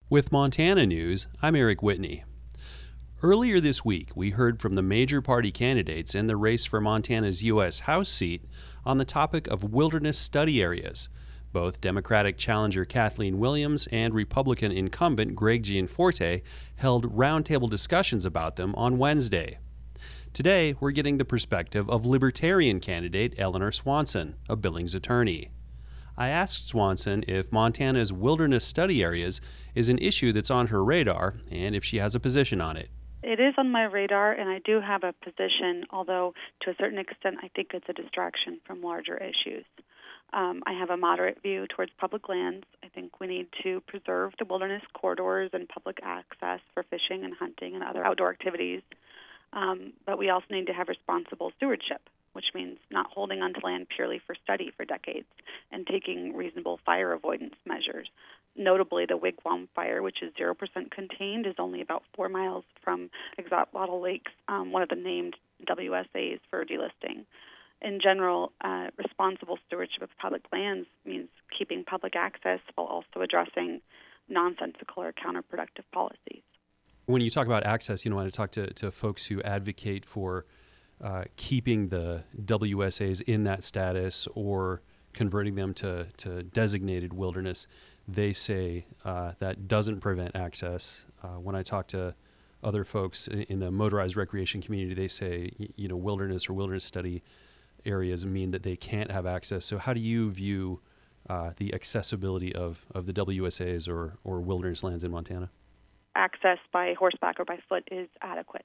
With Montana News, I'm Eric Whitney. Earlier this week, we heard from the major party candidates in the race for Montana's U.S. House seat on the topic of wilderness study areas. Both Democratic challenger Kathleen Williams and Republican incumbent Greg Gianforte held roundtable discussions about them on Wednesday. Today, we're getting the perspective of Libertarian candidate Eleanor Swanson, a Billings attorney. I asked Swanson if Montana's wilderness study areas is an issue that's on her radar and if she has a position on it. It is on my radar, and I do have a position, although to a certain extent I think it's a distraction from larger issues. I have a moderate view towards public lands. I think we need to preserve the wilderness corridors and public access for fishing and hunting and other outdoor activities. But we also need to have responsible stewardship, which means not holding onto land purely for study for decades and taking reasonable fire avoidance measures. Notably, the Wigwam fire, which is 0% contained, is only about 4 miles from Exatlatl Lakes, one of the named WSAs for delisting. In general, responsible stewardship of public lands means keeping public access while also addressing nonsensical or counterproductive policies. When you talk about access, when I talk to folks who advocate for keeping the WSAs in that status or converting them to designated wilderness, they say that doesn't prevent access. When I talk to other folks in the motorized recreation community, they say, wilderness or wilderness study areas mean that they can't have access. So how do you view the accessibility of the WSAs or wilderness lands in Montana? Access by horseback or by foot is adequate.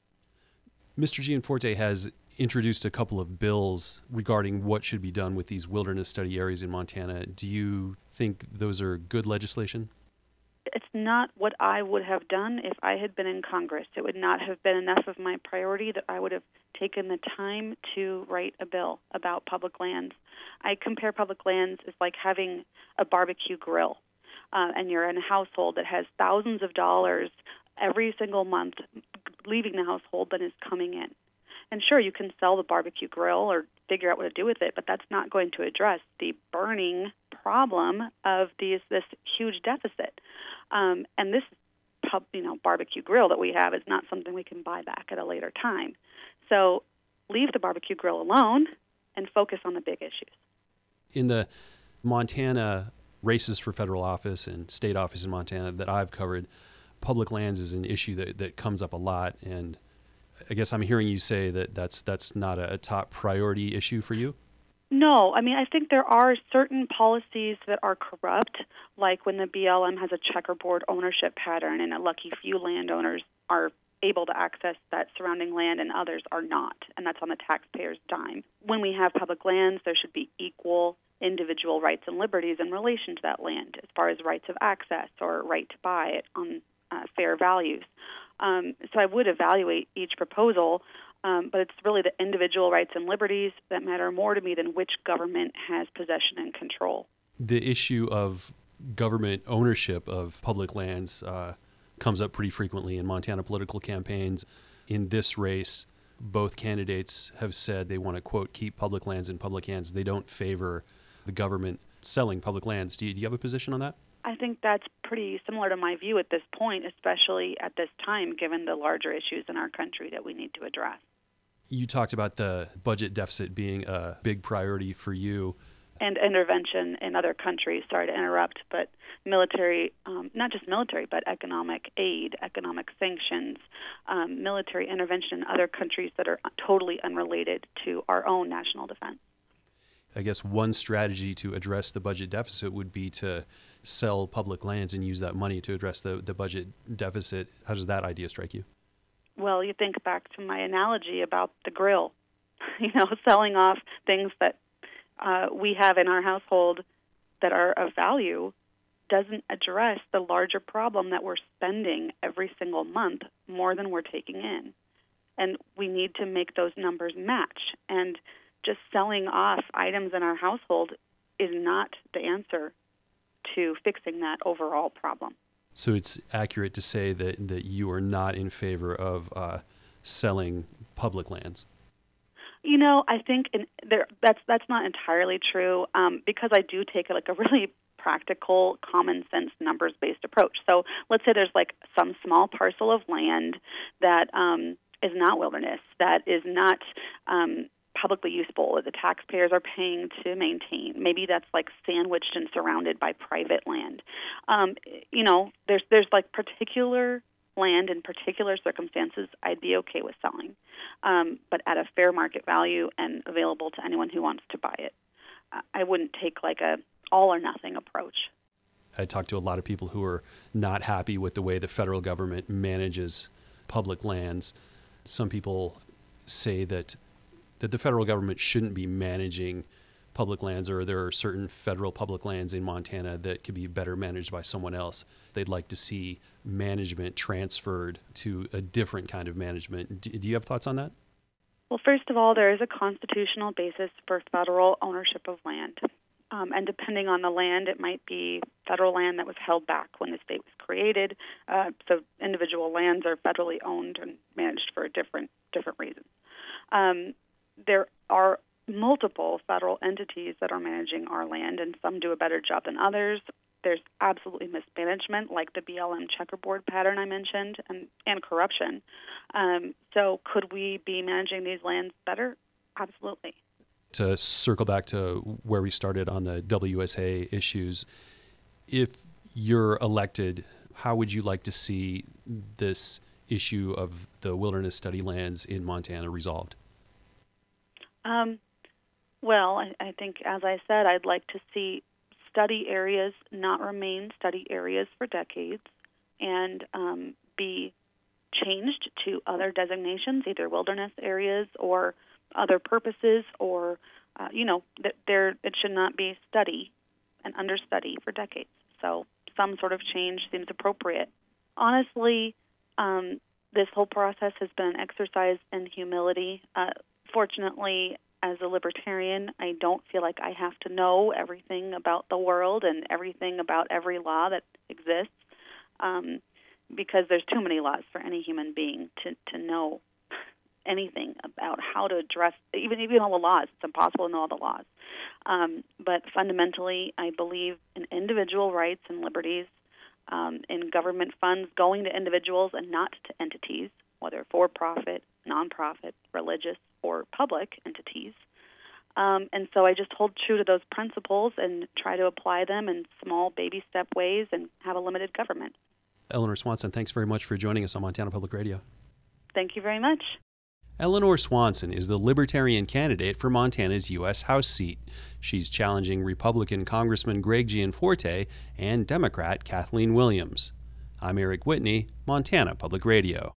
Mr. Gianforte has introduced a couple of bills regarding what should be done with these wilderness study areas in Montana. Do you think those are good legislation? It's not what I would have done if I had been in Congress. It would not have been enough of my priority that I would have taken the time to write a bill about public lands. I compare public lands as like having a barbecue grill, and you're in a household that has thousands of dollars every single month leaving the household than is coming in. And sure, you can sell the barbecue grill or figure out what to do with it, but that's not going to address the burning problem of this huge deficit. And this barbecue grill that we have is not something we can buy back at a later time. So leave the barbecue grill alone and focus on the big issues. In the Montana races for federal office and state office in Montana that I've covered, public lands is an issue that comes up a lot, and I guess I'm hearing you say that that's not a top priority issue for you? No. I think there are certain policies that are corrupt, like when the BLM has a checkerboard ownership pattern and a lucky few landowners are able to access that surrounding land and others are not, and that's on the taxpayer's dime. When we have public lands, there should be equal individual rights and liberties in relation to that land as far as rights of access or right to buy it on fair values. So I would evaluate each proposal, but it's really the individual rights and liberties that matter more to me than which government has possession and control. The issue of government ownership of public lands comes up pretty frequently in Montana political campaigns. In this race, both candidates have said they want to, quote, keep public lands in public hands. They don't favor the government selling public lands. Do you have a position on that? I think that's pretty similar to my view at this point, especially at this time, given the larger issues in our country that we need to address. You talked about the budget deficit being a big priority for you. And intervention in other countries, sorry to interrupt, but military, not just military, but economic aid, economic sanctions, military intervention in other countries that are totally unrelated to our own national defense. I guess one strategy to address the budget deficit would be to sell public lands and use that money to address the budget deficit. How does that idea strike you? Well, you think back to my analogy about the grill, selling off things that we have in our household that are of value doesn't address the larger problem that we're spending every single month more than we're taking in. And we need to make those numbers match. And just selling off items in our household is not the answer to fixing that overall problem. So it's accurate to say that you are not in favor of selling public lands? I think that's not entirely true because I do take a really practical, common sense, numbers-based approach. So let's say there's like some small parcel of land that is not wilderness, that is not publicly useful, that the taxpayers are paying to maintain. Maybe that's like sandwiched and surrounded by private land. There's like particular land in particular circumstances I'd be okay with selling, but at a fair market value and available to anyone who wants to buy it. I wouldn't take like a all or nothing approach. I talked to a lot of people who are not happy with the way the federal government manages public lands. Some people say that the federal government shouldn't be managing public lands, or there are certain federal public lands in Montana that could be better managed by someone else. They'd like to see management transferred to a different kind of management. Do you have thoughts on that? Well, first of all, there is a constitutional basis for federal ownership of land. And depending on the land, it might be federal land that was held back when the state was created. So individual lands are federally owned and managed for different reasons. There are multiple federal entities that are managing our land, and some do a better job than others. There's absolutely mismanagement, like the BLM checkerboard pattern I mentioned, and corruption. So could we be managing these lands better? Absolutely. To circle back to where we started on the WSA issues, if you're elected, how would you like to see this issue of the wilderness study lands in Montana resolved? Well, I think, as I said, I'd like to see study areas not remain study areas for decades and be changed to other designations, either wilderness areas or other purposes, or, it should not be study and understudy for decades. So some sort of change seems appropriate. Honestly, this whole process has been an exercise in humility. Fortunately, as a libertarian, I don't feel like I have to know everything about the world and everything about every law that exists, because there's too many laws for any human being to know anything about how to address even all the laws. It's impossible to know all the laws. But fundamentally, I believe in individual rights and liberties, in government funds going to individuals and not to entities, whether for-profit, nonprofit, religious, or public entities. And so I just hold true to those principles and try to apply them in small baby step ways and have a limited government. Eleanor Swanson, thanks very much for joining us on Montana Public Radio. Thank you very much. Eleanor Swanson is the Libertarian candidate for Montana's U.S. House seat. She's challenging Republican Congressman Greg Gianforte and Democrat Kathleen Williams. I'm Eric Whitney, Montana Public Radio.